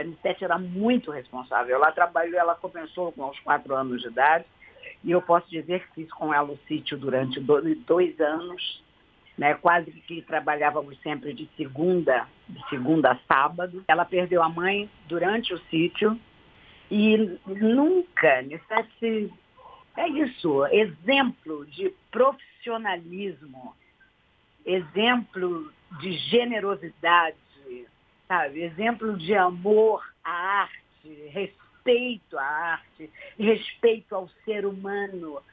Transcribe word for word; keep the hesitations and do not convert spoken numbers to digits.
A Anissete era muito responsável. Ela trabalhou, ela começou com aos quatro anos de idade, e eu posso dizer que fiz com ela o sítio durante dois, dois anos, né? Quase que trabalhávamos sempre de segunda, de segunda a sábado. Ela perdeu a mãe durante o sítio e nunca, Anissete, é isso, exemplo de profissionalismo, exemplo de generosidade, sabe? Exemplo de amor à arte, respeito à arte, respeito ao ser humano.